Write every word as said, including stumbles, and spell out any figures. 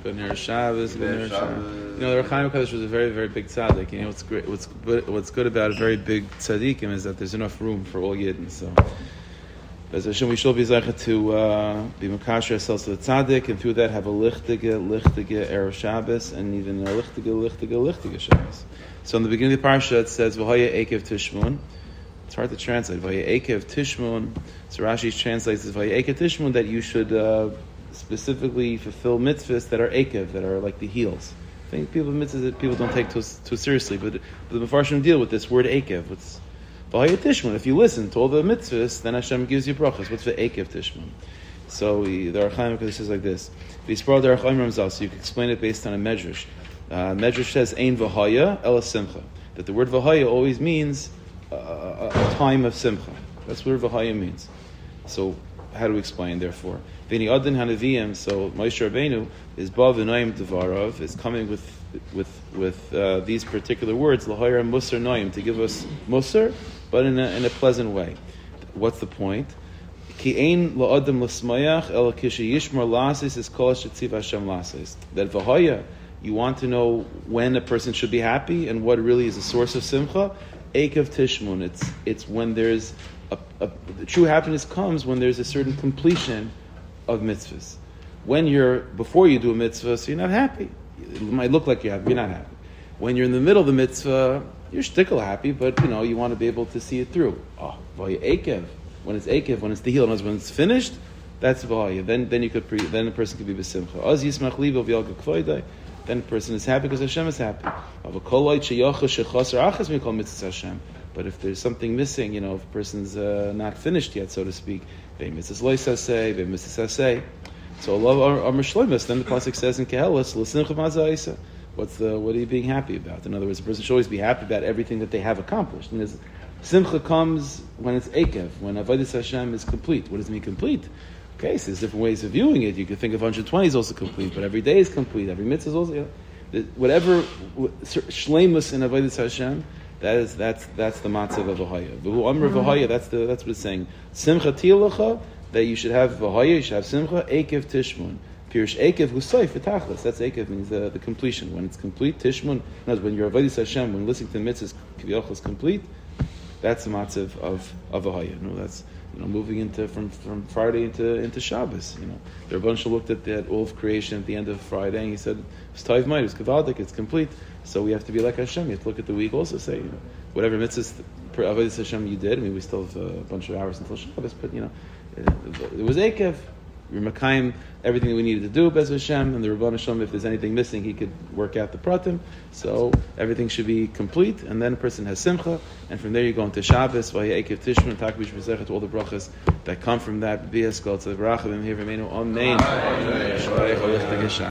Good Ner Shabbos, Good Ner Shabbos. You know, the Rechaim HaKadosh was a very, very big tzaddik. You know, what's great, what's good, what's good about a very big tzaddikim is that there's enough room for all Yidden. So, as Hashem, we shall be zeicha to uh, be makasher ourselves to the tzaddik, and through that have a lichtige, lichtige Erev Shabbos, and even a lichtige, lichtige, lichtige Shabbos. So, in the beginning of the parsha, it says V'haya Ekev Tishmun. It's hard to translate. V'haya Ekev Tishmun. So Rashi translates as V'haya Ekev Tishmun, that you should uh, specifically fulfill mitzvahs that are Ekev, that are like the heels. I think people mitzvahs that people don't take too, too seriously, but, but the Mefarshim deal with this word Ekev. What's V'haya Tishmun? If you listen to all the mitzvahs, then Hashem gives you brachas. What's the Ekev Tishmun? So the Rechaim HaKadosh says like this. V'yisparol derech Omer Ramzal. So you can explain it based on a medrash. Uh, medrash says Ein V'haya Ela Simcha. That the word V'haya always means uh, a, a time of Simcha. That's what V'haya means. So how do we explain? Therefore, V'ni Adin Hanaviyim. So Moshe Rabbeinu is Ba V'noyim Devarav, is coming with with with uh, these particular words L'hayra Musar Noyim, to give us Musar, but in a, in a pleasant way. What's the point? Ki ein la'adam l'smayach el kishi yishmar lasis is kol shetziv Hashem lasis. That V'haya, you want to know when a person should be happy and what really is a source of simcha. Ekev Tishmun. It's it's when there's a, a the true happiness comes when there's a certain completion of mitzvahs. When you're before you do a mitzvah, so you're not happy. It might look like you're happy, you're not happy. When you're in the middle of the mitzvah, you're still happy, but you know you want to be able to see it through. Oh, V'haya Ekev. When it's Ekev, when it's the heel, when it's finished, that's V'haya. Then then you could pre, then the person could be b'simcha. Az yismach libo v'yalga k'voidai. Then the person is happy because Hashem is happy. But if there's something missing, you know, if a person's uh, not finished yet, so to speak, they misses loisasei, they misses asei. So Allah Amar Shloimus, then the pasuk says in Kehelis, l'simcha mazaisa. What's the what are you being happy about? In other words, a person should always be happy about everything that they have accomplished. And simcha comes when it's Ekev, when Avodas Hashem is complete. What does it mean complete? Okay, so there's different ways of viewing it. You could think of one hundred twenty is also complete, but every day is complete. Every mitzvah is also, you know, whatever shleimus in Avodas Hashem, that is that's that's the matzav of V'haya. V'hu Amr V'haya. That's the that's what it's saying. Simcha tilacha, that you should have V'haya, you should have simcha. Ekev Tishmun. Pirush Ekev Husayf V'tachlis. That's Ekev, means the, the completion. When it's complete, Tishmun. When you're Avodas Hashem, when listening to the mitzvahs, Kiviyachal is complete. That's the matzav of of V'haya. No, that's. You know, moving into from, from Friday into into Shabbos. You know, the Rebbeinu looked at that all of creation at the end of Friday, and he said, "It's Taiv Ma'id, it's Kavadik, it's complete." So we have to be like Hashem. You have to look at the week also. Say, you know, whatever mitzvahs per Avodas Hashem you did. I mean, we still have a bunch of hours until Shabbos, but you know, it, it was Ekev. We were Makayim everything that we needed to do, Bez Hashem, and the Rebbeinu Shalom, if there's anything missing, he could work out the pratim. So everything should be complete, and then a person has simcha, and from there you go into Shabbos, V'haya Ekev Tishmun, Takvish V'zechet, all the brachas that come from that. B'yas Kol Tzad Barach V'mhir V'meinu Amen.